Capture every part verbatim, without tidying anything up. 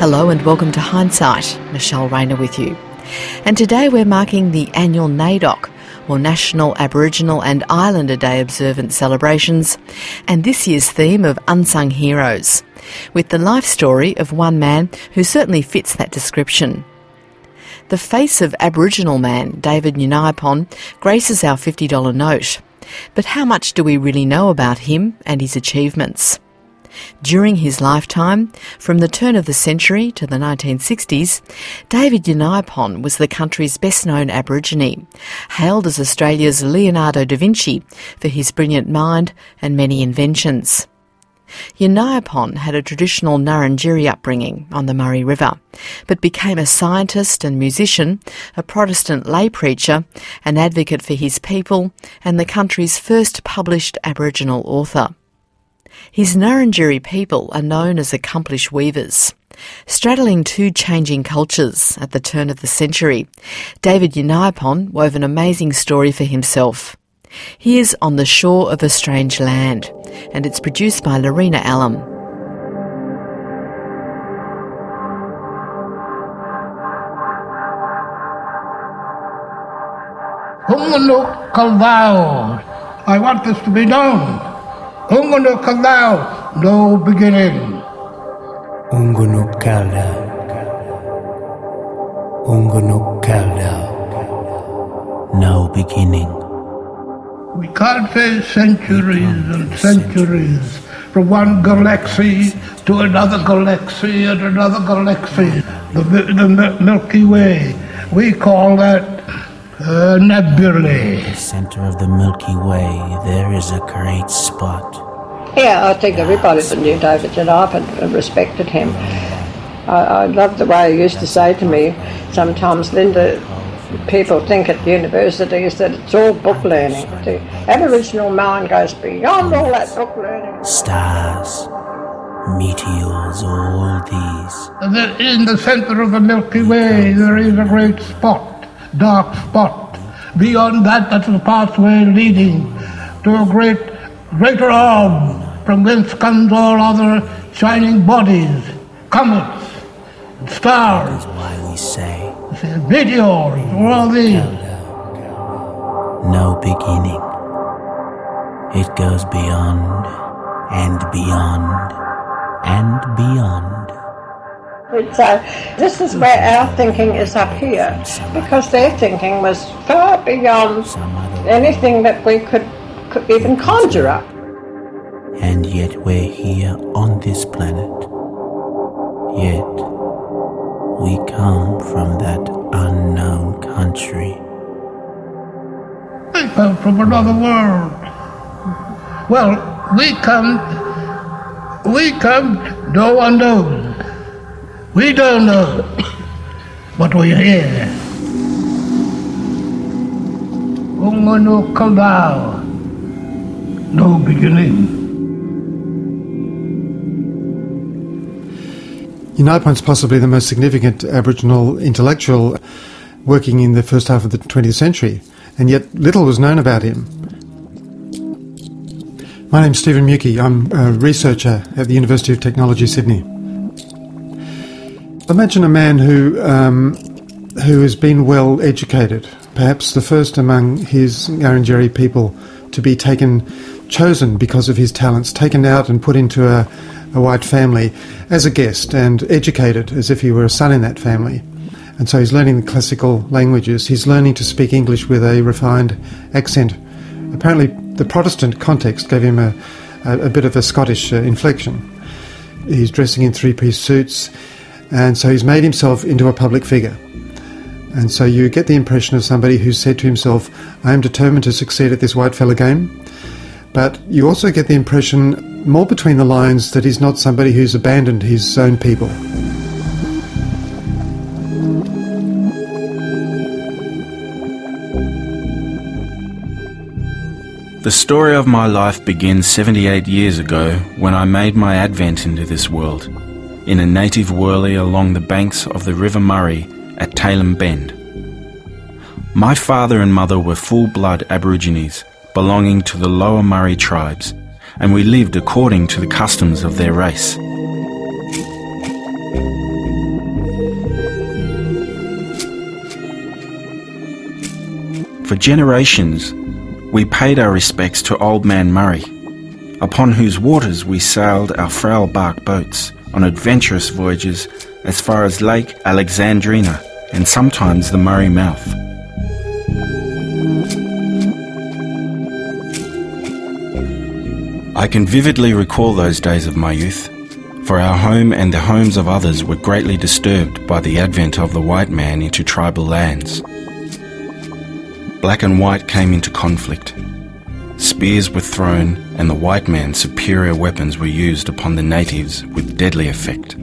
Hello and welcome to Hindsight. Michelle Rayner with you. And today we're marking the annual NAIDOC, or National Aboriginal and Islander Day observance celebrations, and this year's theme of Unsung Heroes, with the life story of one man who certainly fits that description. The face of Aboriginal man David Yunayapon graces our fifty dollar note. But how much do we really know about him and his achievements? During his lifetime, from the turn of the century to the nineteen sixties, David Yunayapon was the country's best-known Aborigine, hailed as Australia's Leonardo da Vinci for his brilliant mind and many inventions. Yunayapon had a traditional Ngarrindjeri upbringing on the Murray River, but became a scientist and musician, a Protestant lay preacher, an advocate for his people, and the country's first published Aboriginal author. His Ngarrindjeri people are known as accomplished weavers. Straddling two changing cultures at the turn of the century, David Yunayapon wove an amazing story for himself. He is On the Shore of a Strange Land, and it's produced by Lorena Allam. Hunganuk Kalvao. I want this to be known. Hunganuk Kalvao, no beginning. Hunganuk Kalvao. Hunganuk Kalvao, no beginning. We can't say centuries and centuries from one galaxy to another galaxy and another galaxy. The, the Milky Way, we call that uh, nebulae. In the centre of the Milky Way, there is a great spot. Yeah, I think everybody that knew David Yunayapon and respected him. I, I love the way he used to say to me sometimes, Linda, people think at universities that it's all book learning. The Aboriginal mind goes beyond all that book learning. Stars, meteors, all these. In the centre of the Milky Way, there is a great spot, dark spot. Beyond that, that's the pathway leading to a great, greater orb from whence comes all other shining bodies, comets, stars. That is why we say Meteors, all these. No beginning. It goes beyond and beyond and beyond. So this is where our thinking is up here, because their thinking was far beyond anything that we could, could even conjure up. And yet we're here on this planet. Yet we come from that unknown country. We come from another world. Well, we come, we come, no one knows. We don't know, but we're here. Hunganuk Kalvao, no beginning. Yunayapon's possibly the most significant Aboriginal intellectual working in the first half of the twentieth century, and yet little was known about him. My name's Stephen Mukey. I'm a researcher at the University of Technology, Sydney. Imagine a man who, um, who has been well educated, perhaps the first among his Ngarrindjeri people to be taken, chosen because of his talents, taken out and put into a a white family as a guest and educated as if he were a son in that family. And so he's learning the classical languages. He's learning to speak English with a refined accent. Apparently the Protestant context gave him a, a, a bit of a Scottish uh, inflection. He's dressing in three-piece suits, and so he's made himself into a public figure. And so you get the impression of somebody who's said to himself, I am determined to succeed at this whitefellow game. But you also get the impression, more between the lines, that he's not somebody who's abandoned his own people. The story of my life begins seventy-eight years ago when I made my advent into this world, in a native wurley along the banks of the River Murray at Tailem Bend. My father and mother were full-blood Aborigines, belonging to the Lower Murray tribes, and we lived according to the customs of their race. For generations, we paid our respects to Old Man Murray, upon whose waters we sailed our frail bark boats on adventurous voyages as far as Lake Alexandrina and sometimes the Murray Mouth. I can vividly recall those days of my youth, for our home and the homes of others were greatly disturbed by the advent of the white man into tribal lands. Black and white came into conflict. Spears were thrown and the white man's superior weapons were used upon the natives with deadly effect.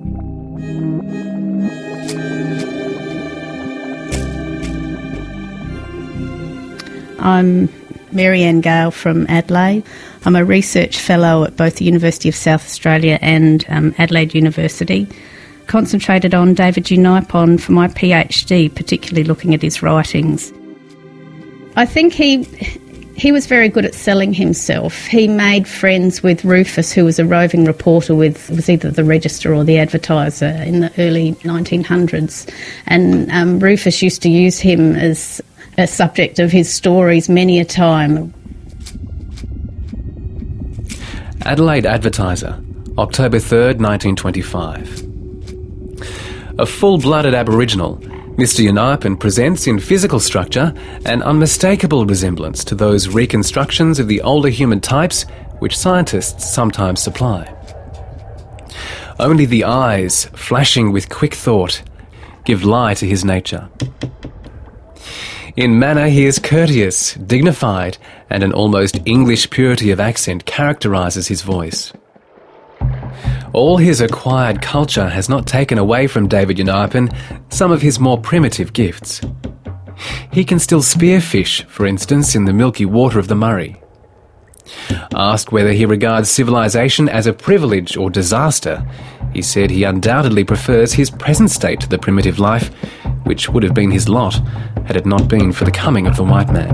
I'm Mary Ann Gale from Adelaide. I'm a research fellow at both the University of South Australia and um, Adelaide University. Concentrated on David Uniapon for my PhD, particularly looking at his writings. I think he he was very good at selling himself. He made friends with Rufus, who was a roving reporter with was either the Register or the Advertiser in the early nineteen hundreds, and um, Rufus used to use him as a subject of his stories many a time. Adelaide Advertiser, October third, nineteen twenty-five. A full-blooded Aboriginal, Mister Uniapon presents in physical structure an unmistakable resemblance to those reconstructions of the older human types which scientists sometimes supply. Only the eyes, flashing with quick thought, give lie to his nature. In manner he is courteous, dignified, and an almost English purity of accent characterises his voice. All his acquired culture has not taken away from David Uniapon some of his more primitive gifts. He can still spearfish, for instance, in the milky water of the Murray. Asked whether he regards civilization as a privilege or disaster, he said he undoubtedly prefers his present state to the primitive life, which would have been his lot had it not been for the coming of the white man.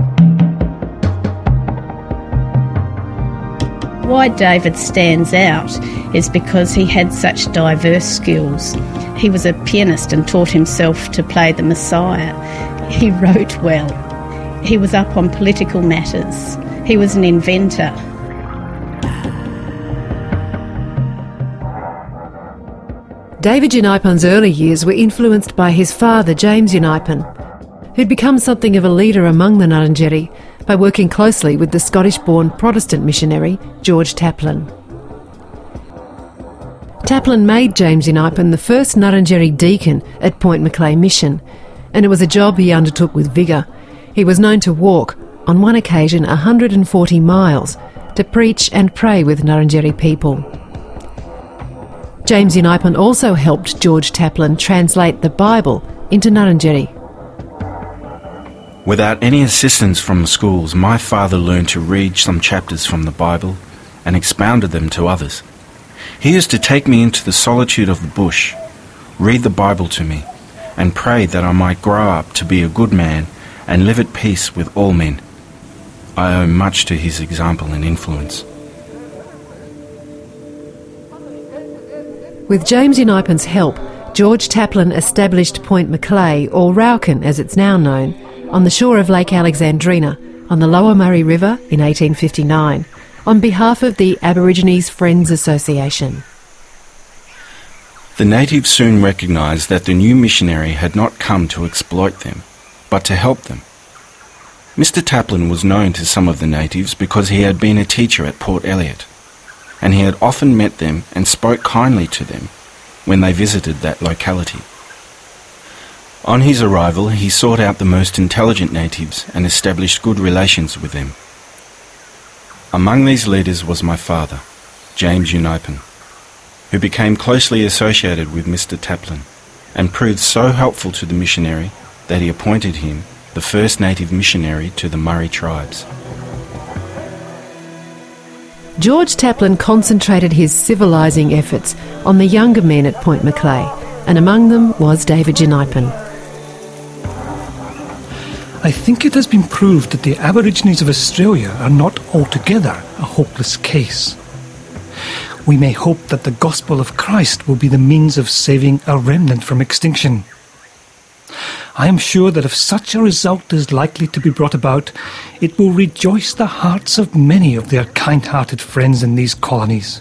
Why David stands out is because he had such diverse skills. He was a pianist and taught himself to play the Messiah. He wrote well. He was up on political matters. He was an inventor. David Uniapon's early years were influenced by his father, James Uniapon, who'd become something of a leader among the Ngarrindjeri by working closely with the Scottish-born Protestant missionary George Taplin. Taplin made James Uniapon the first Ngarrindjeri deacon at Point Macleay Mission, and it was a job he undertook with vigour. He was known to walk, on one occasion one hundred forty miles, to preach and pray with Ngarrindjeri people. James Uniapon also helped George Taplin translate the Bible into Ngarrindjeri. Without any assistance from the schools, my father learned to read some chapters from the Bible and expounded them to others. He used to take me into the solitude of the bush, read the Bible to me, and pray that I might grow up to be a good man and live at peace with all men. I owe much to his example and influence. With James Uniapon's help, George Taplin established Point Macleay, or Rauken as it's now known, on the shore of Lake Alexandrina, on the Lower Murray River in eighteen fifty-nine, on behalf of the Aborigines Friends Association. The natives soon recognised that the new missionary had not come to exploit them, but to help them. Mister Taplin was known to some of the natives because he had been a teacher at Port Elliot, and he had often met them and spoke kindly to them when they visited that locality. On his arrival, he sought out the most intelligent natives and established good relations with them. Among these leaders was my father, James Uniapon, who became closely associated with Mister Taplin and proved so helpful to the missionary that he appointed him the first native missionary to the Murray tribes. George Taplin concentrated his civilising efforts on the younger men at Point Macleay, and among them was David Uniapon. I think it has been proved that the Aborigines of Australia are not altogether a hopeless case. We may hope that the gospel of Christ will be the means of saving a remnant from extinction. I am sure that if such a result is likely to be brought about, it will rejoice the hearts of many of their kind-hearted friends in these colonies.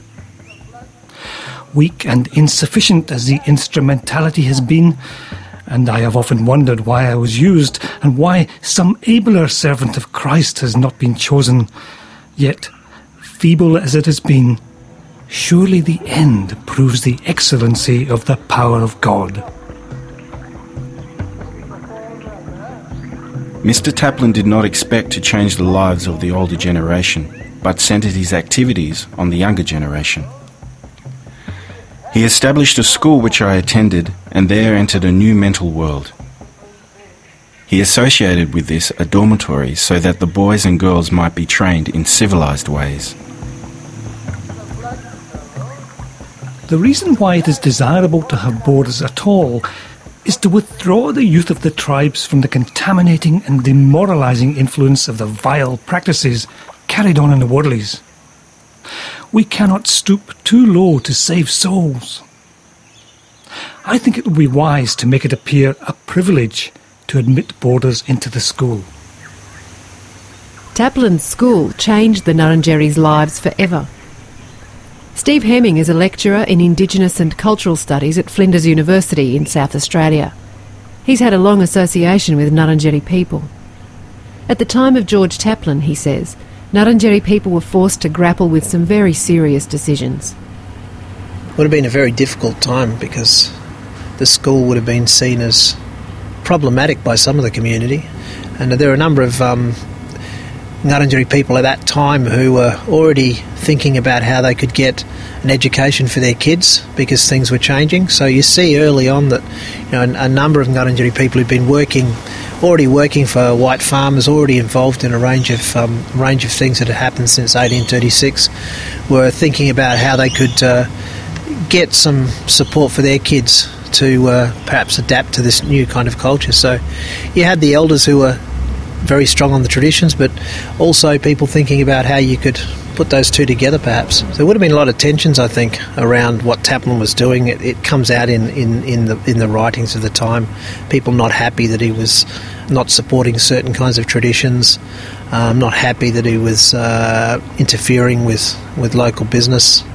Weak and insufficient as the instrumentality has been, and I have often wondered why I was used and why some abler servant of Christ has not been chosen, yet, feeble as it has been, surely the end proves the excellency of the power of God. Mister Taplin did not expect to change the lives of the older generation, but centred his activities on the younger generation. He established a school which I attended, and there entered a new mental world. He associated with this a dormitory so that the boys and girls might be trained in civilised ways. The reason why it is desirable to have boarders at all is to withdraw the youth of the tribes from the contaminating and demoralising influence of the vile practices carried on in the Worleys. We cannot stoop too low to save souls. I think it would be wise to make it appear a privilege to admit boarders into the school. Taplin's school changed the Ngarrindjeri's lives forever. Steve Hemming is a lecturer in Indigenous and Cultural Studies at Flinders University in South Australia. He's had a long association with Ngarrindjeri people. At the time of George Taplin, he says, Ngarrindjeri people were forced to grapple with some very serious decisions. It would have been a very difficult time because the school would have been seen as problematic by some of the community, and there are a number of um, Ngarrindjeri people at that time who were already thinking about how they could get an education for their kids because things were changing. So you see early on that, you know, a, a number of Ngarrindjeri people who'd been working, already working for white farmers, already involved in a range of um, range of things that had happened since eighteen thirty-six, were thinking about how they could uh, get some support for their kids to uh, perhaps adapt to this new kind of culture. So you had the elders who were very strong on the traditions, but also people thinking about how you could put those two together perhaps. So there would have been a lot of tensions, I think, around what Taplin was doing. It, it comes out in, in, in, the, in the writings of the time. People not happy that he was not supporting certain kinds of traditions, um, not happy that he was uh, interfering with, with local business.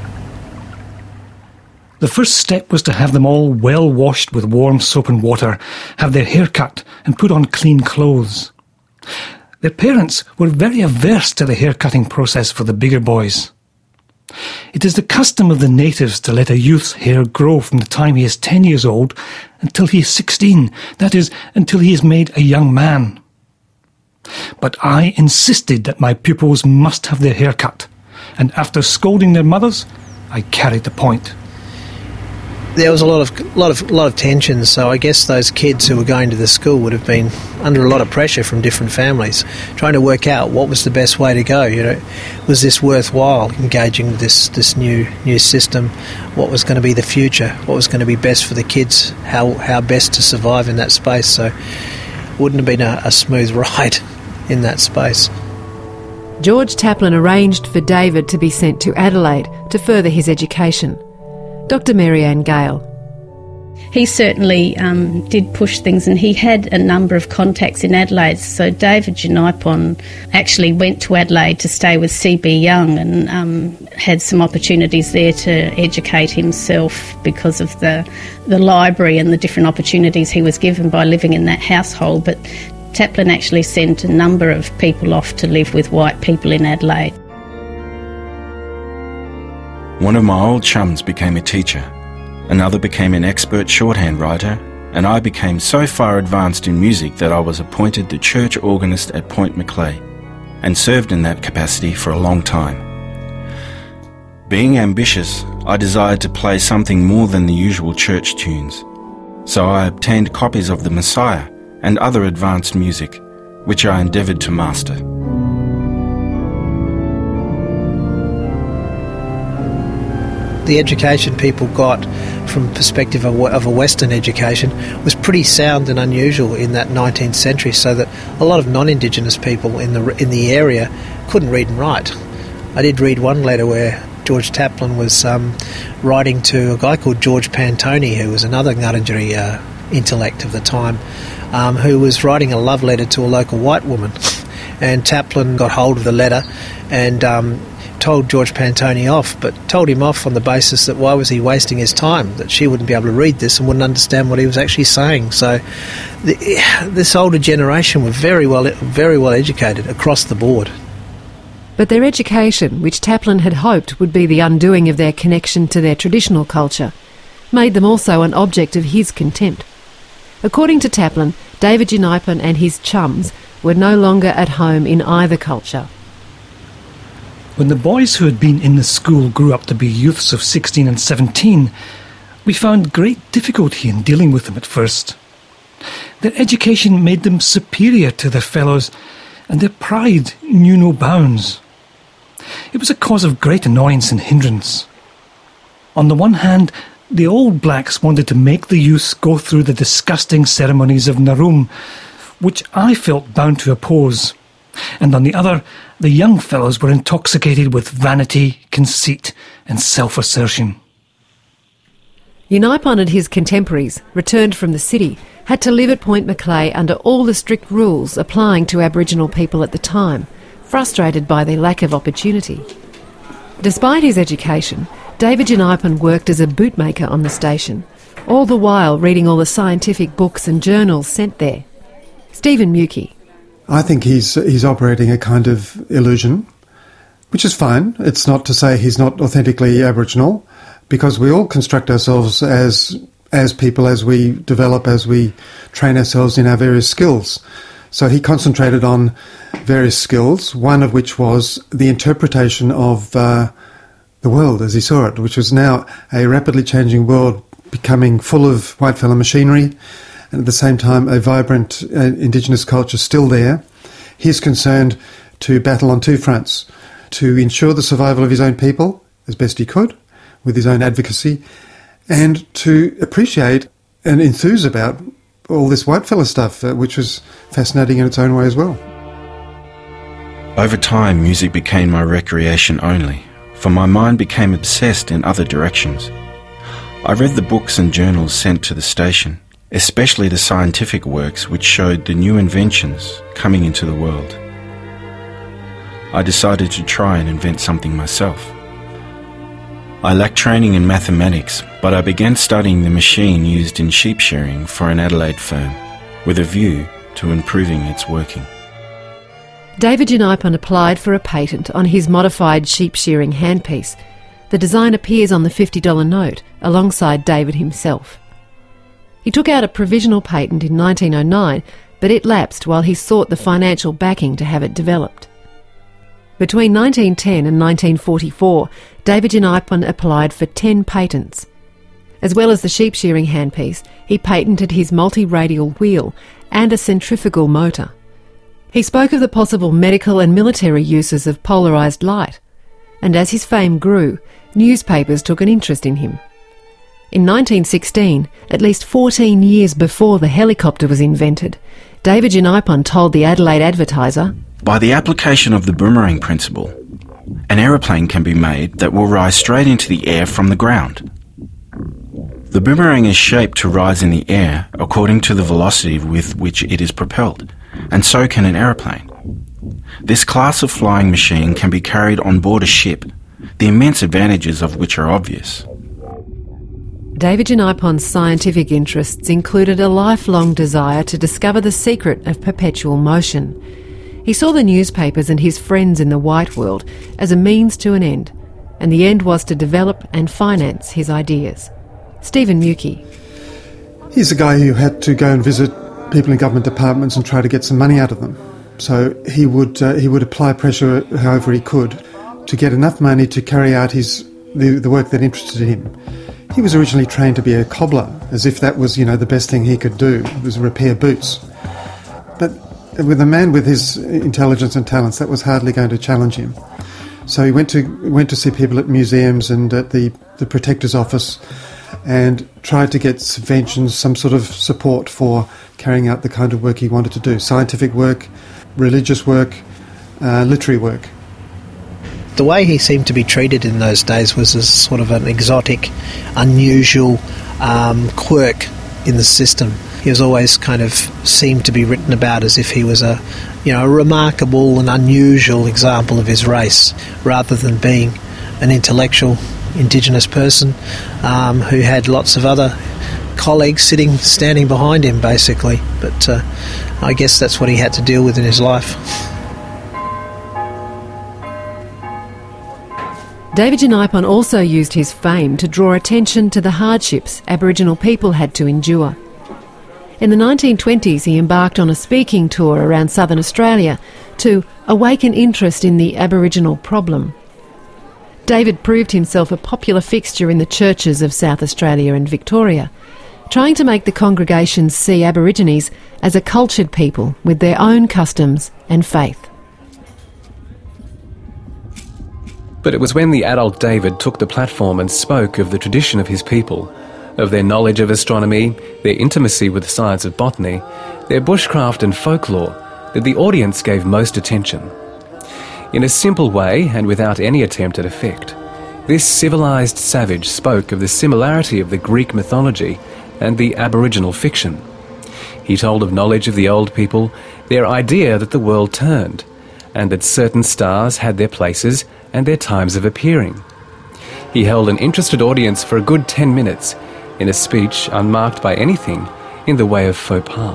The first step was to have them all well washed with warm soap and water, have their hair cut and put on clean clothes. Their parents were very averse to the hair-cutting process for the bigger boys. It is the custom of the natives to let a youth's hair grow from the time he is ten years old until he is sixteen, that is, until he is made a young man. But I insisted that my pupils must have their hair cut, and after scolding their mothers, I carried the point. There was a lot of lot of lot of tension, so I guess those kids who were going to the school would have been under a lot of pressure from different families, trying to work out what was the best way to go. You know, was this worthwhile engaging with this this new new system? What was going to be the future? What was going to be best for the kids? How how best to survive in that space? So, it wouldn't have been a, a smooth ride in that space. George Taplin arranged for David to be sent to Adelaide to further his education. Doctor Mary-Ann Gale. He certainly um, did push things, and he had a number of contacts in Adelaide. So David Janaipon actually went to Adelaide to stay with C B Young and um, had some opportunities there to educate himself because of the, the library and the different opportunities he was given by living in that household. But Taplin actually sent a number of people off to live with white people in Adelaide. One of my old chums became a teacher, another became an expert shorthand writer, and I became so far advanced in music that I was appointed the church organist at Point Macleay, and served in that capacity for a long time. Being ambitious, I desired to play something more than the usual church tunes, so I obtained copies of the Messiah and other advanced music, which I endeavoured to master. The education people got from the perspective of, of a Western education was pretty sound and unusual in that nineteenth century, so that a lot of non-Indigenous people in the in the area couldn't read and write. I did read one letter where George Taplin was um, writing to a guy called George Pantoni, who was another Ngarrindjeri uh, intellect of the time, um, who was writing a love letter to a local white woman. And Taplin got hold of the letter and um, told George Pantone off, but told him off on the basis that why was he wasting his time, that she wouldn't be able to read this and wouldn't understand what he was actually saying. So the, this older generation were very well, very well educated across the board. But their education, which Taplin had hoped would be the undoing of their connection to their traditional culture, made them also an object of his contempt. According to Taplin, David Unipen and his chums were no longer at home in either culture. When the boys who had been in the school grew up to be youths of sixteen and seventeen, we found great difficulty in dealing with them at first. Their education made them superior to their fellows, and their pride knew no bounds. It was a cause of great annoyance and hindrance. On the one hand, the old blacks wanted to make the youths go through the disgusting ceremonies of Narum, which I felt bound to oppose, and on the other, the young fellows were intoxicated with vanity, conceit and self-assertion. Unipen and his contemporaries, returned from the city, had to live at Point Macleay under all the strict rules applying to Aboriginal people at the time, frustrated by their lack of opportunity. Despite his education, David Unipen worked as a bootmaker on the station, all the while reading all the scientific books and journals sent there. Stephen Mukey. I think he's he's operating a kind of illusion, which is fine. It's not to say he's not authentically Aboriginal, because we all construct ourselves as as people, as we develop, as we train ourselves in our various skills. So he concentrated on various skills, one of which was the interpretation of uh, the world as he saw it, which was now a rapidly changing world becoming full of whitefella machinery, and at the same time a vibrant uh, Indigenous culture still there. He's concerned to battle on two fronts, to ensure the survival of his own people as best he could, with his own advocacy, and to appreciate and enthuse about all this whitefella stuff, uh, which was fascinating in its own way as well. Over time, music became my recreation only, for my mind became obsessed in other directions. I read the books and journals sent to the station, especially the scientific works which showed the new inventions coming into the world. I decided to try and invent something myself. I lacked training in mathematics, but I began studying the machine used in sheep shearing for an Adelaide firm, with a view to improving its working. David Unipen applied for a patent on his modified sheep shearing handpiece. The design appears on the fifty dollar note, alongside David himself. He took out a provisional patent in nineteen oh nine, but it lapsed while he sought the financial backing to have it developed. Between nineteen ten and nineteen forty-four, David Unipen applied for ten patents. As well as the sheep shearing handpiece, he patented his multi-radial wheel and a centrifugal motor. He spoke of the possible medical and military uses of polarised light, and as his fame grew, newspapers took an interest in him. In nineteen sixteen, at least fourteen years before the helicopter was invented, David Unipen told the Adelaide Advertiser, "By the application of the boomerang principle, an aeroplane can be made that will rise straight into the air from the ground. The boomerang is shaped to rise in the air according to the velocity with which it is propelled, and so can an aeroplane. This class of flying machine can be carried on board a ship, the immense advantages of which are obvious." David Unipen's scientific interests included a lifelong desire to discover the secret of perpetual motion. He saw the newspapers and his friends in the white world as a means to an end, and the end was to develop and finance his ideas. Stephen Mukey. He's a guy who had to go and visit people in government departments and try to get some money out of them. So he would uh, he would apply pressure however he could to get enough money to carry out his the, the work that interested him. He was originally trained to be a cobbler, as if that was, you know, the best thing he could do, was repair boots. But with a man with his intelligence and talents, that was hardly going to challenge him. So he went to went to see people at museums and at the, the Protector's office and tried to get subventions, some sort of support for carrying out the kind of work he wanted to do. Scientific work, religious work, uh, literary work. The way he seemed to be treated in those days was as sort of an exotic, unusual um, quirk in the system. he was always kind of seemed to be written about as if he was a, you know, a remarkable and unusual example of his race, rather than being an intellectual Indigenous person um, who had lots of other colleagues sitting, standing behind him, basically. But uh, I guess that's what he had to deal with in his life. David Yanaipon also used his fame to draw attention to the hardships Aboriginal people had to endure. In the nineteen twenties, he embarked on a speaking tour around southern Australia to awaken interest in the Aboriginal problem. David proved himself a popular fixture in the churches of South Australia and Victoria, trying to make the congregations see Aborigines as a cultured people with their own customs and faith. But it was when the adult David took the platform and spoke of the tradition of his people, of their knowledge of astronomy, their intimacy with the science of botany, their bushcraft and folklore, that the audience gave most attention. In a simple way and without any attempt at effect, this civilised savage spoke of the similarity of the Greek mythology and the Aboriginal fiction. He told of knowledge of the old people, their idea that the world turned, and that certain stars had their places and their times of appearing. He held an interested audience for a good ten minutes in a speech unmarked by anything in the way of faux pas.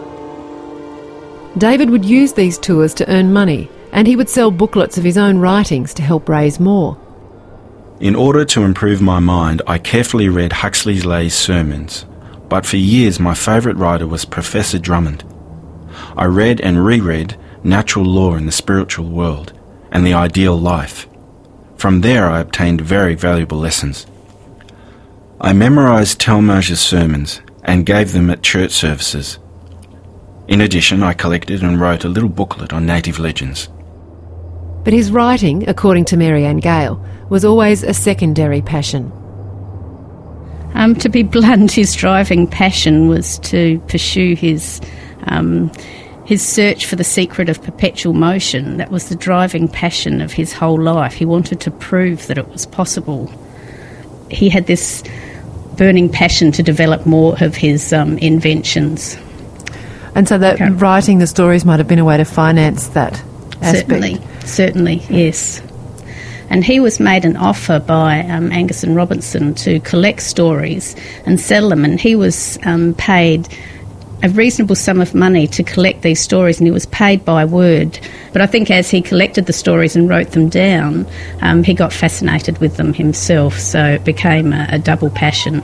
David would use these tours to earn money, and he would sell booklets of his own writings to help raise more. In order to improve my mind, I carefully read Huxley Lay's sermons, but for years my favourite writer was Professor Drummond. I read and reread Natural Law in the Spiritual World and The Ideal Life. From there I obtained very valuable lessons. I memorised Talmage's sermons and gave them at church services. In addition, I collected and wrote a little booklet on native legends. But his writing, according to Mary Ann Gale, was always a secondary passion. Um, to be blunt, his driving passion was to pursue his um, his search for the secret of perpetual motion. That was the driving passion of his whole life. He wanted to prove that it was possible. He had this burning passion to develop more of his um, inventions. And so that okay. writing the stories might have been a way to finance that aspect. Certainly, certainly, yes. And he was made an offer by um, Angus and Robinson to collect stories and sell them, and he was um, paid a reasonable sum of money to collect these stories, and he was paid by word. But I think as he collected the stories and wrote them down, um, he got fascinated with them himself, so it became a, a double passion.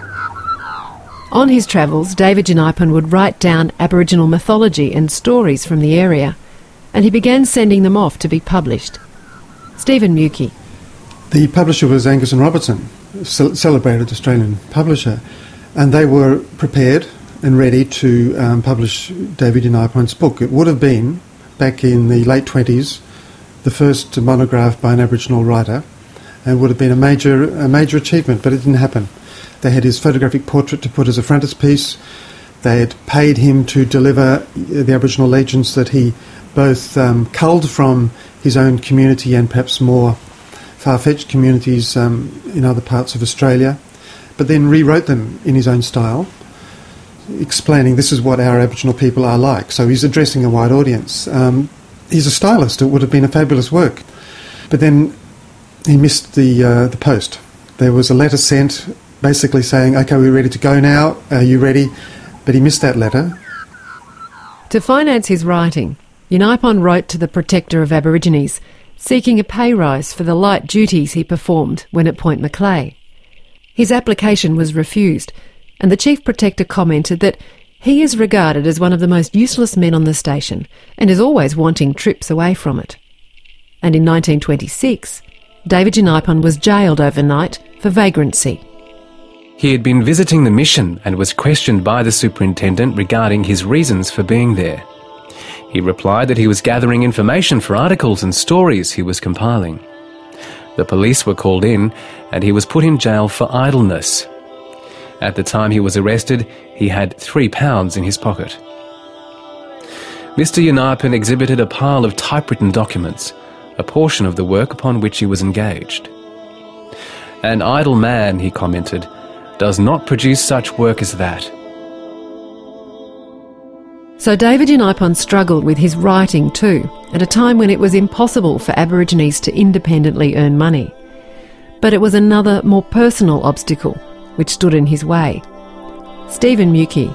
On his travels, David Yanaipon would write down Aboriginal mythology and stories from the area, and he began sending them off to be published. Stephen Mukey. The publisher was Angus and Robertson, a celebrated Australian publisher, and they were prepared and ready to um, publish David Yanaipon's book. It would have been, back in the late twenties, the first monograph by an Aboriginal writer, and would have been a major, a major achievement, but it didn't happen. They had his photographic portrait to put as a frontispiece. They had paid him to deliver the Aboriginal legends that he both um, culled from his own community and perhaps more far-fetched communities um, in other parts of Australia, but then rewrote them in his own style, explaining this is what our Aboriginal people are like. So he's addressing a wide audience. Um, he's a stylist. It would have been a fabulous work. But then he missed the uh, the post. There was a letter sent basically saying, OK, we're ready to go now. Are you ready? But he missed that letter. To finance his writing, Yanaipon wrote to the Protector of Aborigines, seeking a pay rise for the light duties he performed when at Point Macleay. His application was refused, and the Chief Protector commented that he is regarded as one of the most useless men on the station and is always wanting trips away from it. And in nineteen twenty-six, David Yanaipon was jailed overnight for vagrancy. He had been visiting the mission and was questioned by the superintendent regarding his reasons for being there. He replied that he was gathering information for articles and stories he was compiling. The police were called in and he was put in jail for idleness. At the time he was arrested, he had three pounds in his pocket. Mister Yanaipon exhibited a pile of typewritten documents, a portion of the work upon which he was engaged. An idle man, he commented, does not produce such work as that. So David Uniapon struggled with his writing too, at a time when it was impossible for Aborigines to independently earn money. But it was another, more personal obstacle which stood in his way. Stephen Mukey.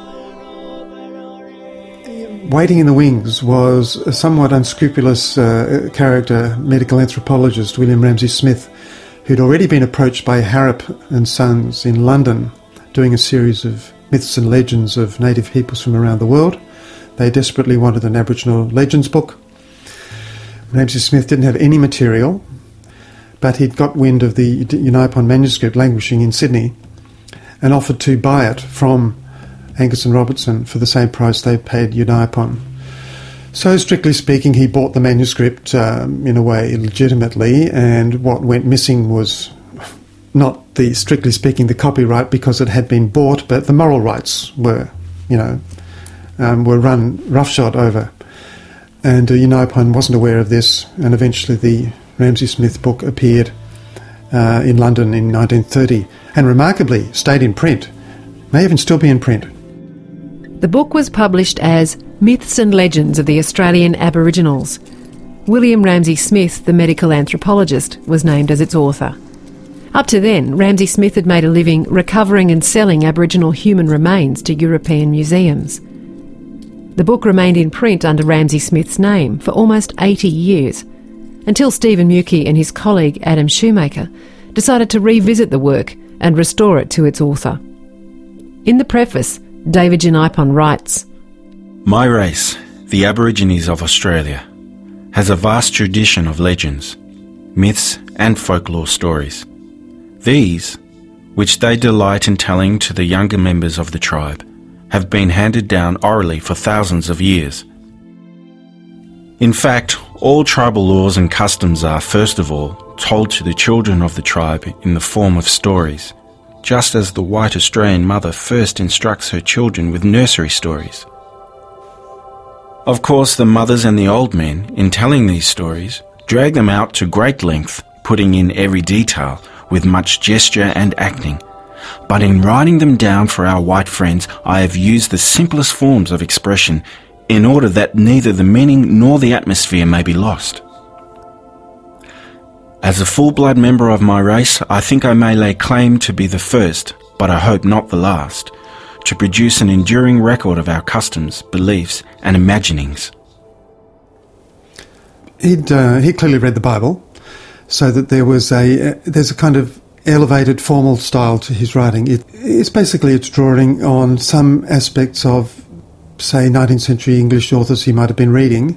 Waiting in the wings was a somewhat unscrupulous uh, character, medical anthropologist William Ramsay Smith, who'd already been approached by Harrop and Sons in London, doing a series of myths and legends of native peoples from around the world. They desperately wanted an Aboriginal legends book. Ramsay Smith didn't have any material, but he'd got wind of the Uniapon manuscript languishing in Sydney and offered to buy it from Angus and Robertson for the same price they paid Uniapon. So, strictly speaking, he bought the manuscript um, in a way legitimately, and what went missing was not the, strictly speaking, the copyright because it had been bought, but the moral rights were, you know, um, were run roughshod over. And uh, Uniapon wasn't aware of this, and eventually the Ramsay Smith book appeared uh, in London in nineteen thirty, and remarkably stayed in print, may even still be in print. The book was published as Myths and Legends of the Australian Aboriginals. William Ramsay Smith, the medical anthropologist, was named as its author. Up to then, Ramsay Smith had made a living recovering and selling Aboriginal human remains to European museums. The book remained in print under Ramsay Smith's name for almost eighty years, until Stephen Mukey and his colleague Adam Shoemaker decided to revisit the work and restore it to its author. In the preface, David Uniapon writes, "My race, the Aborigines of Australia, has a vast tradition of legends, myths and folklore stories. These, which they delight in telling to the younger members of the tribe, have been handed down orally for thousands of years. In fact, all tribal laws and customs are, first of all, told to the children of the tribe in the form of stories, just as the white Australian mother first instructs her children with nursery stories. Of course, the mothers and the old men, in telling these stories, drag them out to great length, putting in every detail with much gesture and acting. But in writing them down for our white friends, I have used the simplest forms of expression in order that neither the meaning nor the atmosphere may be lost. As a full-blood member of my race, I think I may lay claim to be the first, but I hope not the last, to produce an enduring record of our customs, beliefs and imaginings." He'd, uh, he clearly read the Bible, so that there was a, uh, there's a kind of elevated formal style to his writing. It, it's basically, it's drawing on some aspects of, say, nineteenth century English authors he might have been reading,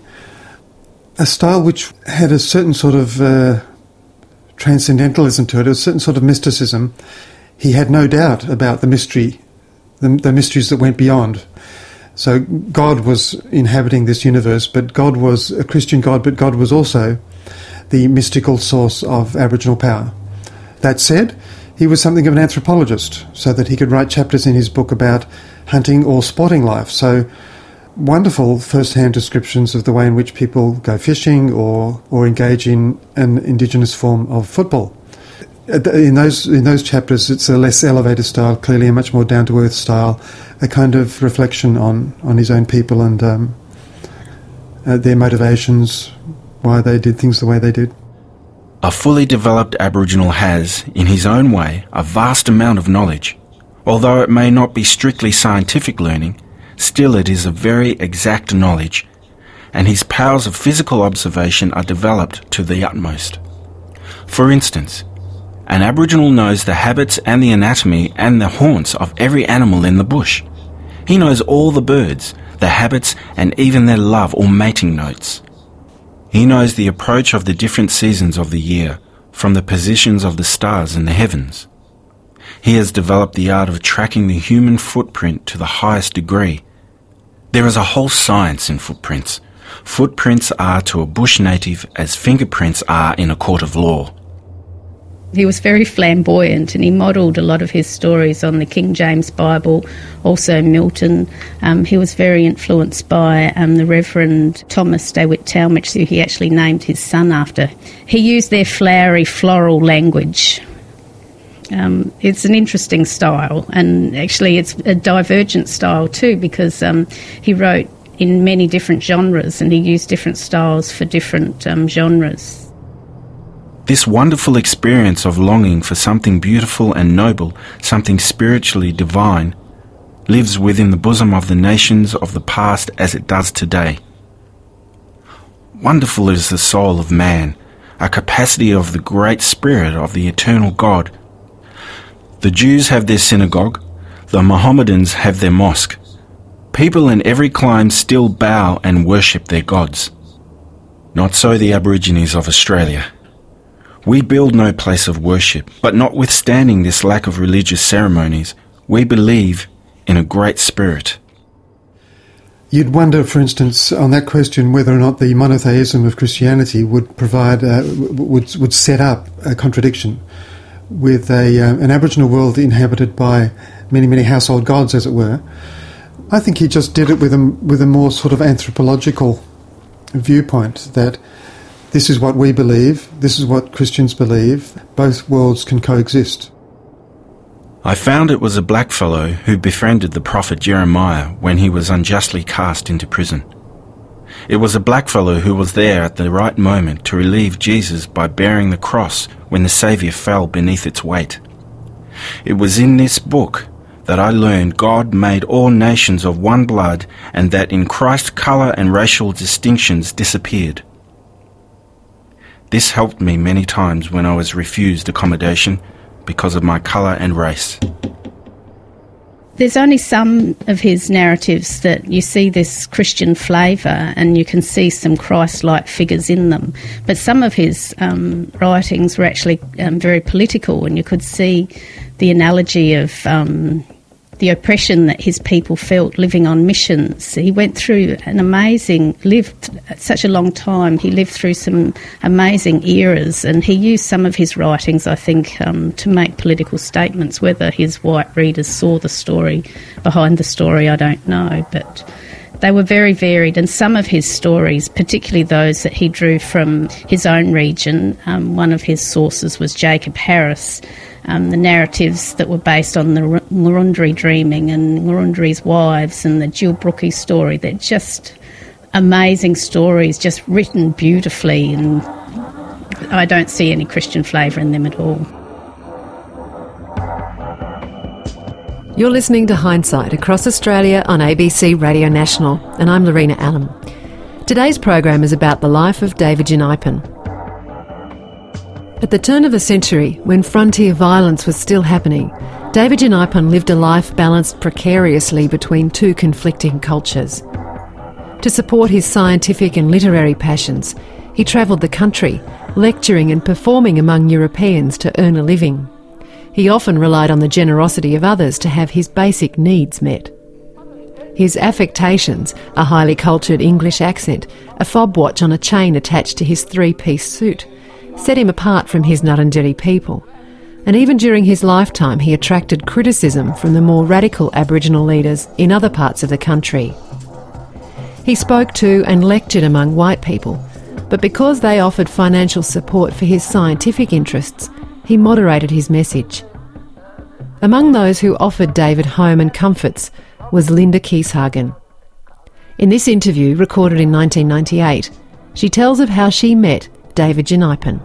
a style which had a certain sort of uh, transcendentalism to it, a certain sort of mysticism. He had no doubt about the mystery, the, the mysteries that went beyond. So God was inhabiting this universe, but God was a Christian God, but God was also the mystical source of Aboriginal power. That said, he was something of an anthropologist, so that he could write chapters in his book about hunting or sporting life. So wonderful first-hand descriptions of the way in which people go fishing or, or engage in an indigenous form of football. In those in those chapters, it's a less elevated style, clearly a much more down-to-earth style, a kind of reflection on, on his own people and um, uh, their motivations, why they did things the way they did. A fully developed Aboriginal has, in his own way, a vast amount of knowledge. Although it may not be strictly scientific learning, still it is a very exact knowledge, and his powers of physical observation are developed to the utmost. For instance, an Aboriginal knows the habits and the anatomy and the haunts of every animal in the bush. He knows all the birds, their habits and even their love or mating notes. He knows the approach of the different seasons of the year, from the positions of the stars in the heavens. He has developed the art of tracking the human footprint to the highest degree. There is a whole science in footprints. Footprints are to a bush native as fingerprints are in a court of law. He was very flamboyant, and he modelled a lot of his stories on the King James Bible, also Milton. Um, he was very influenced by um, the Reverend Thomas DeWitt Talmage, who he actually named his son after. He used their flowery, floral language. Um, it's an interesting style, and actually it's a divergent style too, because um, he wrote in many different genres, and he used different styles for different um, genres. This wonderful experience of longing for something beautiful and noble, something spiritually divine, lives within the bosom of the nations of the past as it does today. Wonderful is the soul of man, a capacity of the great spirit of the eternal God. The Jews have their synagogue, the Mohammedans have their mosque. People in every clime still bow and worship their gods. Not so the Aborigines of Australia. We build no place of worship, but notwithstanding this lack of religious ceremonies, we believe in a great spirit. You'd wonder, for instance, on that question, whether or not the monotheism of Christianity would provide, uh, would would set up a contradiction with a uh, an Aboriginal world inhabited by many, many household gods, as it were. I think he just did it with a with a more sort of anthropological viewpoint, that this is what we believe, this is what Christians believe. Both worlds can coexist. I found it was a blackfellow who befriended the prophet Jeremiah when he was unjustly cast into prison. It was a blackfellow who was there at the right moment to relieve Jesus by bearing the cross when the Saviour fell beneath its weight. It was in this book that I learned God made all nations of one blood, and that in Christ colour and racial distinctions disappeared. This helped me many times when I was refused accommodation because of my colour and race. There's only some of his narratives that you see this Christian flavour and you can see some Christ-like figures in them. But some of his um, writings were actually um, very political, and you could see the analogy of um, the oppression that his people felt living on missions. He went through an amazing, lived such a long time, he lived through some amazing eras, and he used some of his writings, I think, um, to make political statements. Whether his white readers saw the story behind the story, I don't know, but they were very varied, and some of his stories, particularly those that he drew from his own region, um, one of his sources was Jacob Harris. Um, the narratives that were based on the Ngurunderi dreaming and Ngurunderi's wives and the Jill Brookie story, they're just amazing stories, just written beautifully, and I don't see any Christian flavour in them at all. You're listening to Hindsight across Australia on A B C Radio National, and I'm Lorena Allam. Today's program is about the life of David Unipen. At the turn of the century, when frontier violence was still happening, David Unipen lived a life balanced precariously between two conflicting cultures. To support his scientific and literary passions, he travelled the country, lecturing and performing among Europeans to earn a living. He often relied on the generosity of others to have his basic needs met. His affectations, a highly cultured English accent, a fob watch on a chain attached to his three-piece suit, set him apart from his Ngarrindjeri people, and even during his lifetime he attracted criticism from the more radical Aboriginal leaders in other parts of the country. He spoke to and lectured among white people, but because they offered financial support for his scientific interests, he moderated his message. Among those who offered David home and comforts was Linda Keishagen. In this interview, recorded in nineteen ninety-eight, she tells of how she met David Unipen.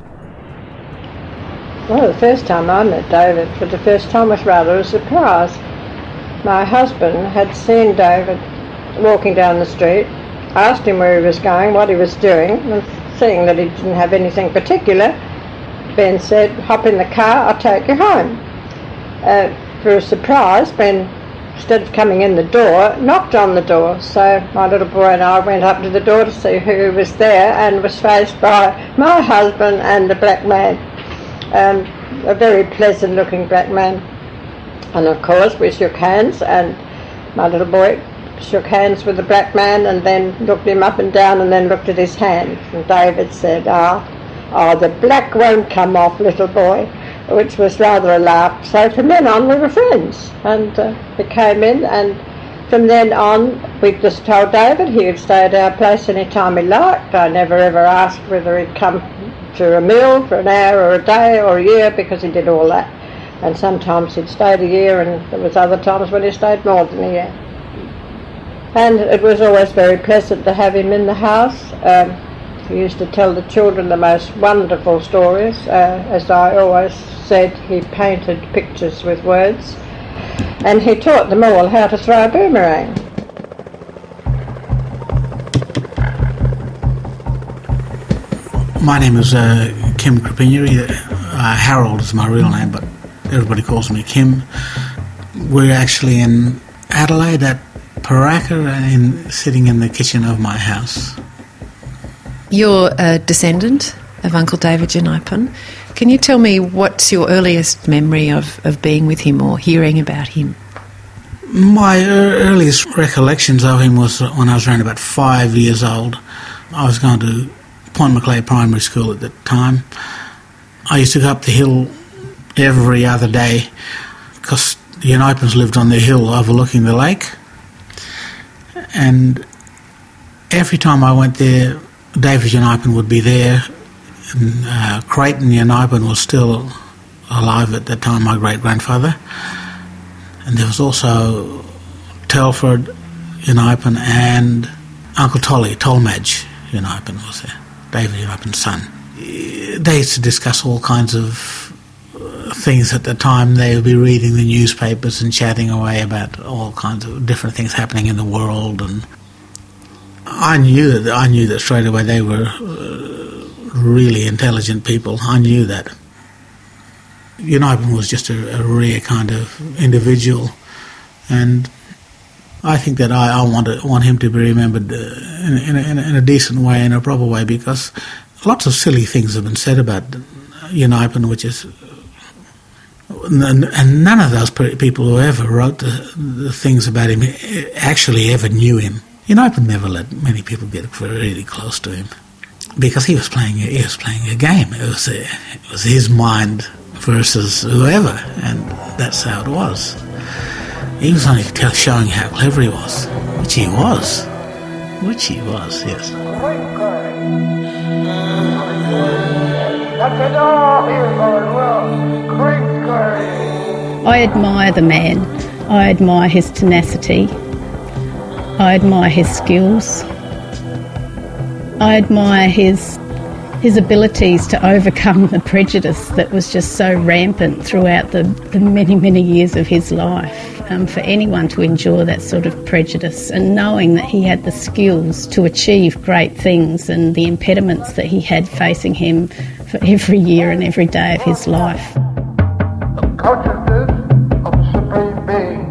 Well, the first time I met David for the first time was rather a surprise. My husband had seen David walking down the street, asked him where he was going, what he was doing, and seeing that he didn't have anything particular, Ben said, hop in the car, I'll take you home. Uh, for a surprise, Ben, instead of coming in the door, knocked on the door. So my little boy and I went up to the door to see who was there, and was faced by my husband and a black man, um, a very pleasant looking black man. And of course we shook hands, and my little boy shook hands with the black man and then looked him up and down and then looked at his hand. And David said, ah, oh, the black won't come off, little boy, which was rather a laugh. So from then on we were friends, and uh, we came in, and from then on we just told David he would stay at our place any time he liked. I never ever asked whether he'd come to a meal for an hour or a day or a year, because he did all that. And sometimes he'd stayed a year, and there was other times when he stayed more than a year. And it was always very pleasant to have him in the house. Um, he used to tell the children the most wonderful stories. Uh, as I always said, he painted pictures with words. And he taught them all how to throw a boomerang. My name is uh, Kim Krapinuri. Uh, Harold is my real name, but everybody calls me Kim. We're actually in Adelaide at Paraka, and sitting in the kitchen of my house. You're a descendant of Uncle David Unipen. Can you tell me what's your earliest memory of, of being with him or hearing about him? My earliest recollections of him was when I was around about five years old. I was going to Point Macleay Primary School at the time. I used to go up the hill every other day because the Unipens lived on the hill overlooking the lake. And every time I went there, David Unipen would be there. And, uh, Creighton Unipen was still alive at that time, my great-grandfather. And there was also Telford Unipen and Uncle Tolly, Tolmadge Unipen was there, David Unipen's son. They used to discuss all kinds of things at the time. They would be reading the newspapers and chatting away about all kinds of different things happening in the world. And I knew that I knew that straight away they were uh, really intelligent people. I knew that. Unipen was just a, a rare kind of individual, and I think that I, I want to, want him to be remembered uh, in, in, a, in a decent way, in a proper way, because lots of silly things have been said about Unipen, which is, and none of those people who ever wrote the, the things about him actually ever knew him. Unipen never let many people get really close to him because he was playing he was playing a game. It was a, it was his mind versus whoever, and that's how it was. He was only tell, showing how clever he was, which he was, which he was, yes. I admire the man. I admire his tenacity. I admire his skills. I admire his his abilities to overcome the prejudice that was just so rampant throughout the, the many, many years of his life. Um, for anyone to endure that sort of prejudice, and knowing that he had the skills to achieve great things and the impediments that he had facing him for every year and every day of his life. The consciousness of the Supreme Being.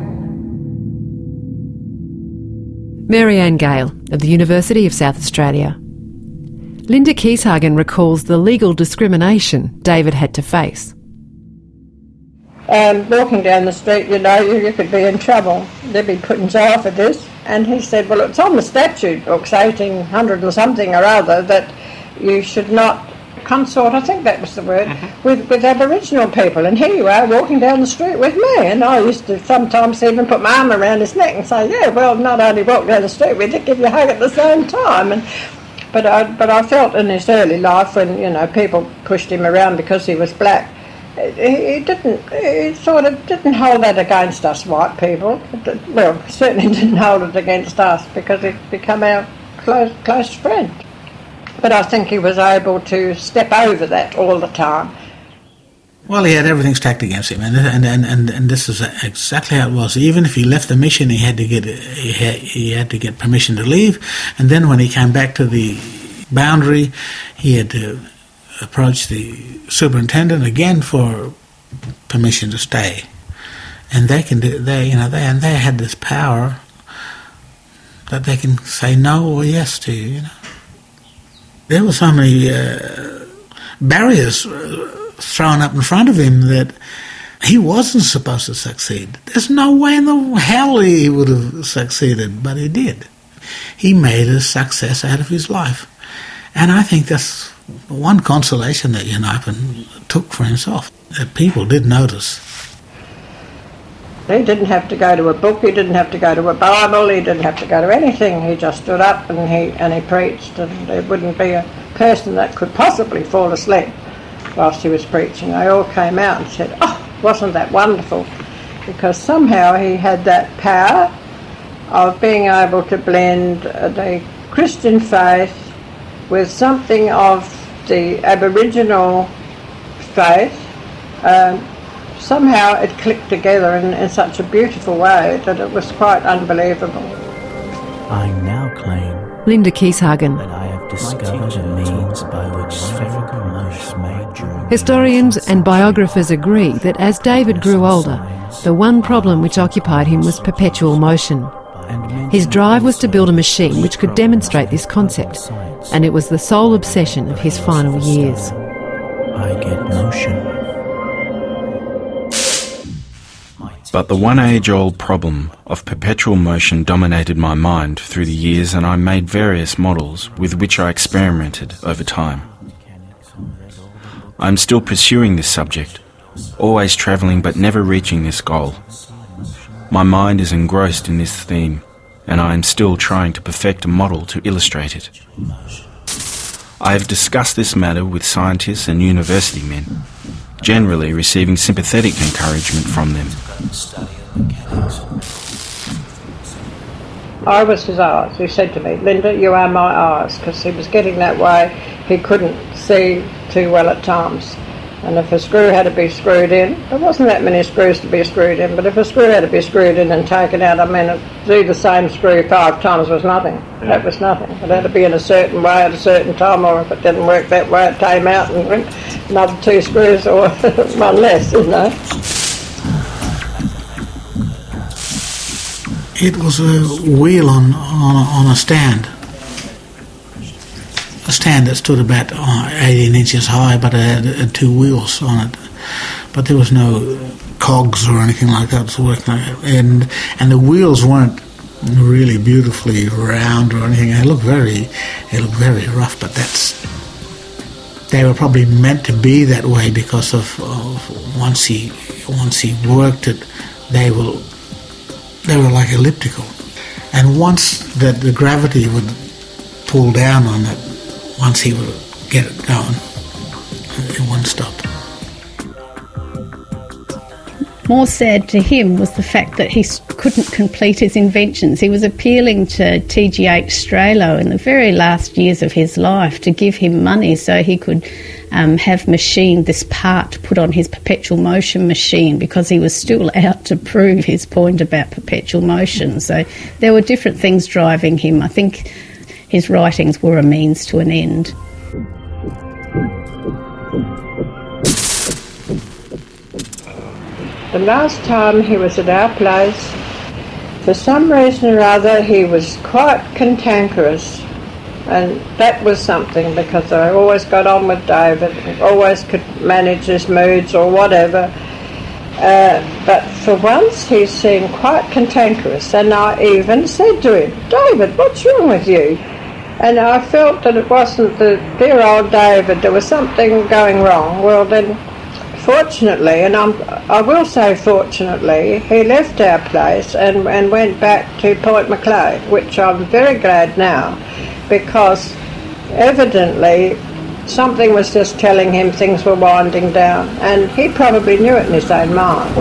Mary Ann Gale of the University of South Australia. Linda Keyshagen recalls the legal discrimination David had to face. Um, walking down the street, you know, you, you could be in trouble. They'd be put in jail for this. And he said, well, it's on the statute books, eighteen hundred and something or other, that you should not consort, I think that was the word, mm-hmm. with, with Aboriginal people. And here you are walking down the street with me. And I used to sometimes even put my arm around his neck and say, yeah, well, not only walk down the street with you, give you a hug at the same time. And But I, but I felt in his early life when, you know, people pushed him around because he was black, he, he didn't, he sort of didn't hold that against us white people. Well, certainly didn't hold it against us because he'd become our close, close friend. But I think he was able to step over that all the time. Well, he had everything stacked against him, and and, and, and, and this is exactly how it was. Even if he left the mission, he had to get he had, he had to get permission to leave, and then when he came back to the boundary, he had to approach the superintendent again for permission to stay. And they can do they you know they and they had this power that they can say no or yes to you. You know, there were so many uh, barriers thrown up in front of him that he wasn't supposed to succeed. There's no way in the hell he would have succeeded, but he did. He made a success out of his life. And I think that's one consolation that Unipen took for himself, that people did notice. He didn't have to go to a book, he didn't have to go to a Bible, he didn't have to go to anything. He just stood up and he and he preached, and there wouldn't be a person that could possibly fall asleep whilst he was preaching. They all came out and said, oh, wasn't that wonderful? Because somehow he had that power of being able to blend the Christian faith with something of the Aboriginal faith. Um, somehow it clicked together in, in such a beautiful way that it was quite unbelievable. I now claim Linda Kieshagen. that I have discovered a means by which spherical motion made during Historians and biographers agree that as David grew older, the one problem which occupied him was perpetual motion. His drive was to build a machine which could demonstrate this concept, and it was the sole obsession of his final years. I get motion. But the one age-old problem of perpetual motion dominated my mind through the years, and I made various models with which I experimented over time. I'm still pursuing this subject, always travelling but never reaching this goal. My mind is engrossed in this theme, and I am still trying to perfect a model to illustrate it. I have discussed this matter with scientists and university men, generally receiving sympathetic encouragement from them. I was his eyes. He said to me, Linda, you are my eyes, because he was getting that way. He couldn't see too well at times. And if a screw had to be screwed in, there wasn't that many screws to be screwed in, but if a screw had to be screwed in and taken out, I mean, to do the same screw five times was nothing. That was nothing. It had to be in a certain way at a certain time, or if it didn't work that way, it came out and went another two screws or one less, you know. It was a wheel on, on, on a stand. A stand that stood about uh, eighteen inches high, but it had, had two wheels on it. But there was no cogs or anything like that to work like that. And, and the wheels weren't really beautifully round or anything. They looked very, they looked very rough, but that's, they were probably meant to be that way because of, of once he, once he worked it, they will, they were like elliptical. And once that the gravity would pull down on it, once he would get it going, it wouldn't stop. More sad to him was the fact that he couldn't complete his inventions. He was appealing to T G H Strelo in the very last years of his life to give him money so he could um, have machined this part put on his perpetual motion machine, because he was still out to prove his point about perpetual motion. So there were different things driving him. I think his writings were a means to an end. The last time he was at our place, for some reason or other, he was quite cantankerous. And that was something, because I always got on with David, always could manage his moods or whatever. Uh, but for once he seemed quite cantankerous, and I even said to him, David, what's wrong with you? And I felt that it wasn't the dear old David, there was something going wrong. Well then, fortunately, and I'm, I will say fortunately, he left our place and, and went back to Point Macleay, which I'm very glad now, because evidently something was just telling him things were winding down, and he probably knew it in his own mind.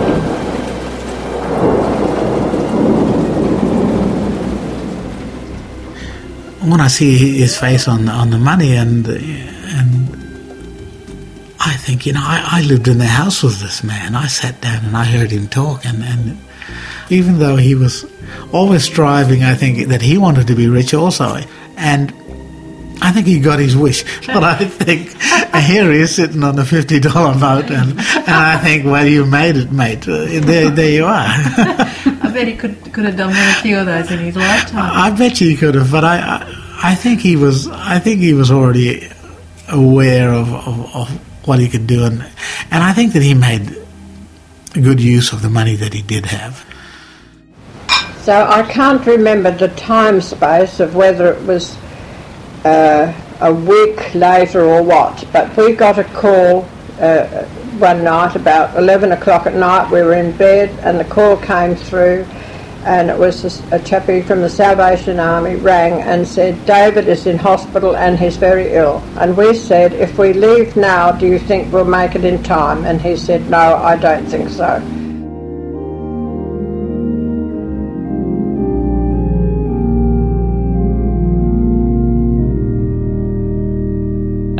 When I see his face on on the money, and and I think, you know, I, I lived in the house with this man. I sat down and I heard him talk, and, and even though he was always striving, I think, that he wanted to be rich also, and I think he got his wish. But I think here he is sitting on a fifty dollar note, and, and I think, well, you made it, mate. Uh, there, there you are. I bet he could could have done a few of those in his lifetime. I bet you he could have, but I, I, I think he was, I think he was already aware of, of, of what he could do, and and I think that he made good use of the money that he did have. So I can't remember the time space of whether it was uh, a week later or what, but we got a call uh, one night about eleven o'clock at night. We were in bed and the call came through, and it was a chappie from the Salvation Army rang and said, David is in hospital and he's very ill. And we said, if we leave now, do you think we'll make it in time? And he said, no, I don't think so.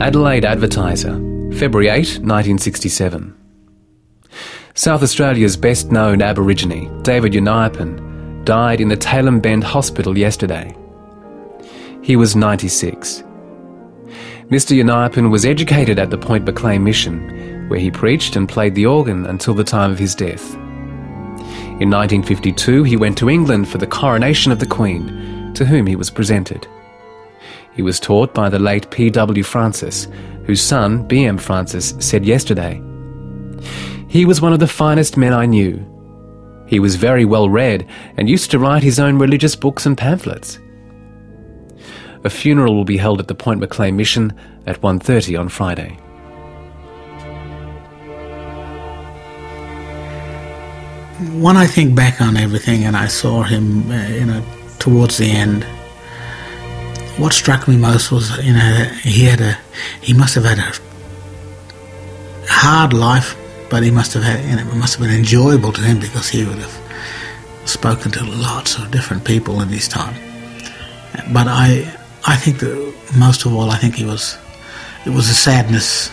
Adelaide Advertiser, February eighth, nineteen sixty-seven. South Australia's best-known Aborigine, David Uniapen, died in the Tailem Bend Hospital yesterday. He was ninety-six. Mister Uniapen was educated at the Point Macleay Mission, where he preached and played the organ until the time of his death. In nineteen fifty-two, he went to England for the coronation of the Queen, to whom he was presented. He was taught by the late P W Francis, whose son, B M Francis, said yesterday, "He was one of the finest men I knew. He was very well read and used to write his own religious books and pamphlets." A funeral will be held at the Point Macleay Mission at one thirty on Friday. When I think back on everything and I saw him, uh, you know, towards the end, what struck me most was, you know, he had a, he must have had a hard life, but he must have had, you know, it must have been enjoyable to him because he would have spoken to lots of different people in his time. But I, I think that most of all, I think he was, it was a sadness.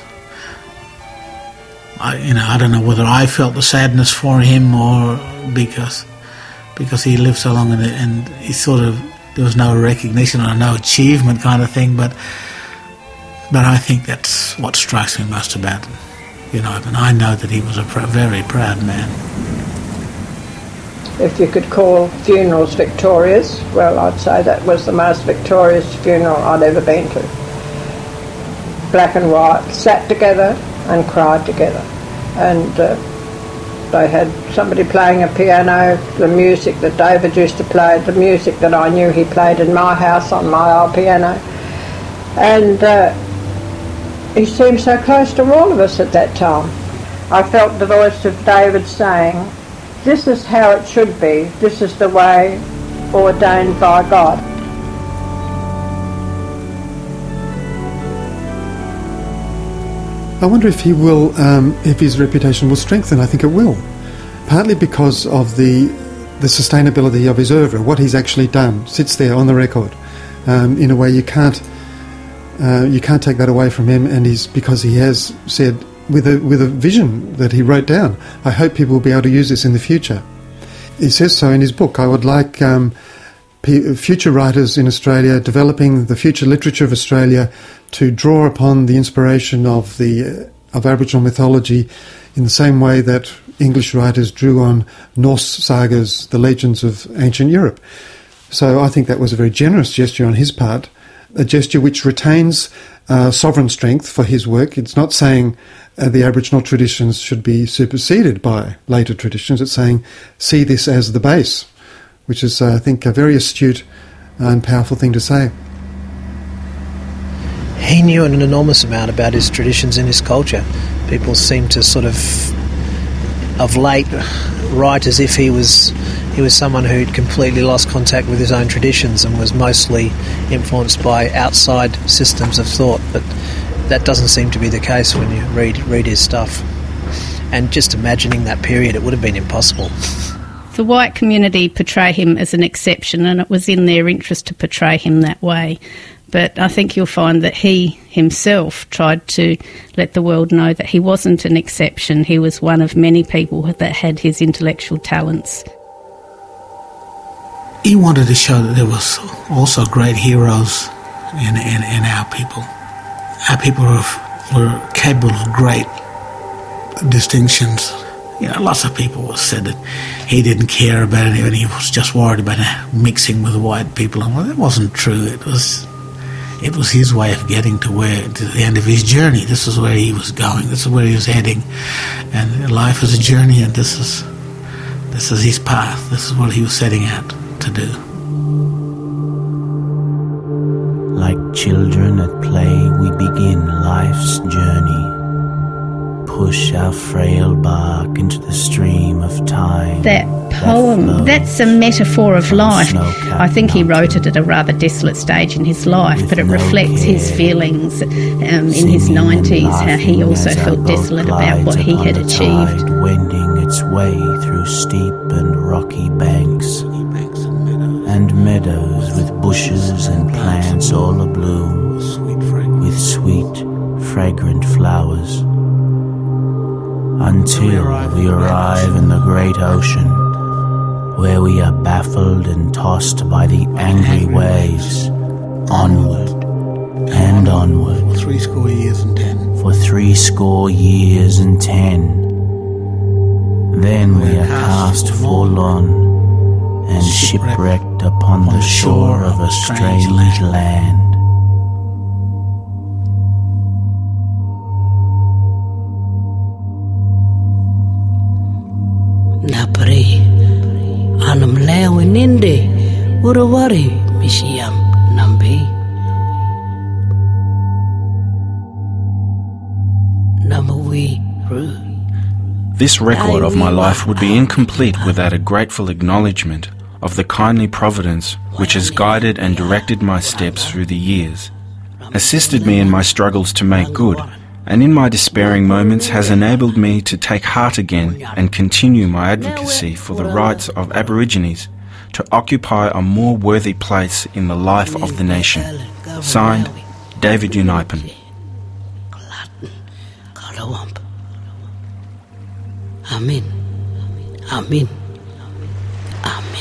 I, you know, I don't know whether I felt the sadness for him or because, because he lived so long and, and he sort of, there was no recognition or no achievement kind of thing, but, but I think that's what strikes me most about him. You know, and I know that he was a pr- very proud man. If you could call funerals victorious, well, I'd say that was the most victorious funeral I'd ever been to. Black and white, sat together and cried together. And uh, they had somebody playing a piano, the music that David used to play, the music that I knew he played in my house on my old piano. And uh, he seemed so close to all of us at that time. I felt the voice of David saying, "This is how it should be. This is the way ordained by God." I wonder if he will, um, if his reputation will strengthen. I think it will, partly because of the the sustainability of his oeuvre. What he's actually done sits there on the record. Um, in a way, you can't uh, you can't take that away from him. And he's because he has said with a with a vision that he wrote down. I hope people will be able to use this in the future. He says so in his book. I would like um, p- future writers in Australia developing the future literature of Australia to draw upon the inspiration of the uh, of Aboriginal mythology in the same way that English writers drew on Norse sagas, the legends of ancient Europe. So I think that was a very generous gesture on his part, a gesture which retains uh, sovereign strength for his work. It's not saying uh, the Aboriginal traditions should be superseded by later traditions. It's saying see this as the base, which is, uh, I think, a very astute and powerful thing to say. He knew an enormous amount about his traditions and his culture. People seem to sort of, of late, write as if he was he was someone who'd completely lost contact with his own traditions and was mostly influenced by outside systems of thought. But that doesn't seem to be the case when you read read his stuff. And just imagining that period, it would have been impossible. The white community portray him as an exception, and it was in their interest to portray him that way. But I think you'll find that he himself tried to let the world know that he wasn't an exception. He was one of many people that had his intellectual talents. He wanted to show that there was also great heroes in, in, in our people. Our people were, were capable of great distinctions. You know, lots of people said that he didn't care about it and he was just worried about mixing with white people. And well, that wasn't true. It was... It was his way of getting to where to the end of his journey. This is where he was going. This is where he was heading. And life is a journey, and this is this is his path. This is what he was setting out to do. Like children at play, we begin life's journey. Push our frail bark into the stream of time. That poem, that that's a metaphor of life. I think he wrote it at a rather desolate stage in his life, but it no reflects care. his feelings um, in his nineties, how he also felt desolate about what he had achieved. Tide, wending its way through steep and rocky banks, and meadows with bushes and plants all abloom, with sweet fragrant flowers, until we arrive in the great ocean, where we are baffled and tossed by the angry waves, onward and onward. For three score years and ten. For three score years and ten. Then we are cast forlorn and shipwrecked upon the shore of a strange land. Napri, anam leo ininde, urawari mishiyam nambi. Namawi ru. This record of my life would be incomplete without a grateful acknowledgement of the kindly providence which has guided and directed my steps through the years, assisted me in my struggles to make good, and in my despairing moments has enabled me to take heart again and continue my advocacy for the rights of Aborigines to occupy a more worthy place in the life of the nation. Signed, David Unipen. Amen. Amen. Amen.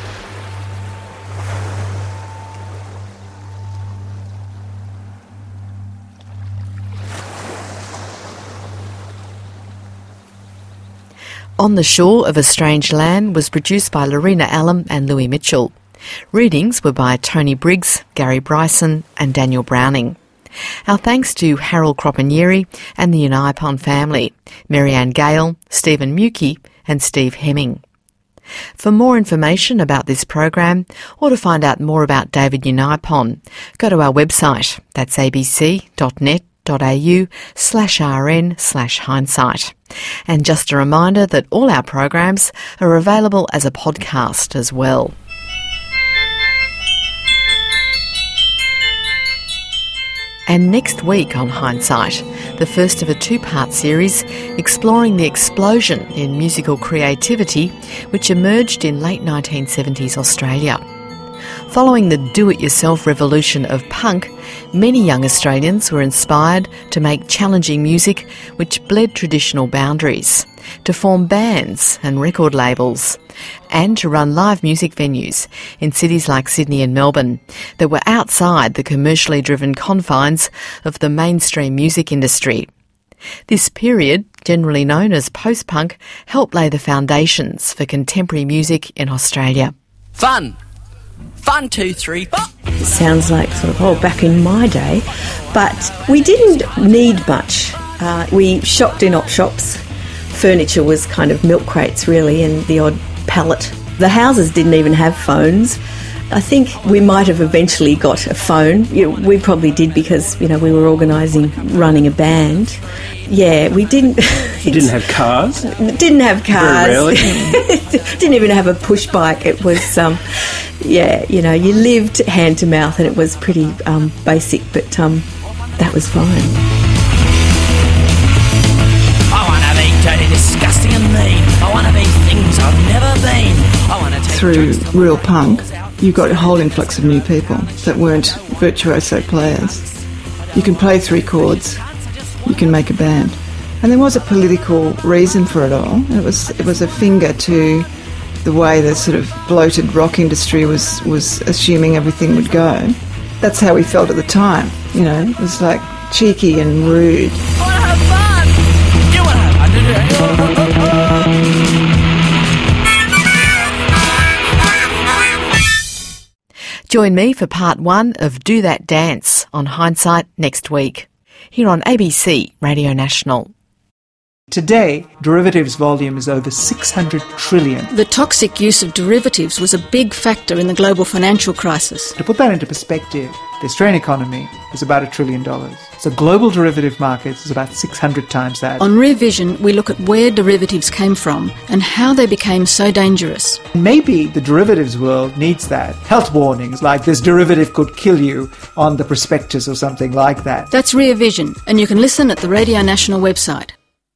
On the Shore of a Strange Land was produced by Lorena Allam and Louis Mitchell. Readings were by Tony Briggs, Gary Bryson and Daniel Browning. Our thanks to Harold Cropanieri and the Unipen family, Marianne Gale, Stephen Mukey and Steve Hemming. For more information about this program or to find out more about David Unipen, go to our website, that's abc.net.au slash rn slash hindsight. And just a reminder that all our programs are available as a podcast as well. And next week on Hindsight, the first of a two-part series exploring the explosion in musical creativity which emerged in late nineteen seventies Australia. Following the do-it-yourself revolution of punk, many young Australians were inspired to make challenging music which bled traditional boundaries, to form bands and record labels, and to run live music venues in cities like Sydney and Melbourne that were outside the commercially driven confines of the mainstream music industry. This period, generally known as post-punk, helped lay the foundations for contemporary music in Australia. Fun! Fun, two, three, four. It sounds like sort of, oh, back in my day, but we didn't need much. Uh, we shopped in op shops. Furniture was kind of milk crates, really, and the odd pallet. The houses didn't even have phones. I think we might have eventually got a phone. You know, we probably did because, you know, we were organising, running a band. Yeah, we didn't... You didn't have cars? Didn't have cars. Very rarely. Didn't even have a push bike. It was, um, yeah, you know, you lived hand to mouth and it was pretty um, basic, but um, that was fine. I want to be dirty, disgusting and mean. I want to be things I've never been. I want to take Through real punk, you got a whole influx of new people that weren't virtuoso players. You can play three chords, you can make a band. And there was a political reason for it all. It was it was a finger to the way the sort of bloated rock industry was, was assuming everything would go. That's how we felt at the time, you know. It was like cheeky and rude. I want to have fun! You want to have fun! Join me for part one of Do That Dance on Hindsight next week, here on A B C Radio National. Today, derivatives volume is over six hundred trillion. The toxic use of derivatives was a big factor in the global financial crisis. To put that into perspective, the Australian economy is about a trillion dollars. So global derivative markets is about six hundred times that. On Rear Vision, we look at where derivatives came from and how they became so dangerous. Maybe the derivatives world needs that. Health warnings like this derivative could kill you on the prospectus or something like that. That's Rear Vision, and you can listen at the Radio National website.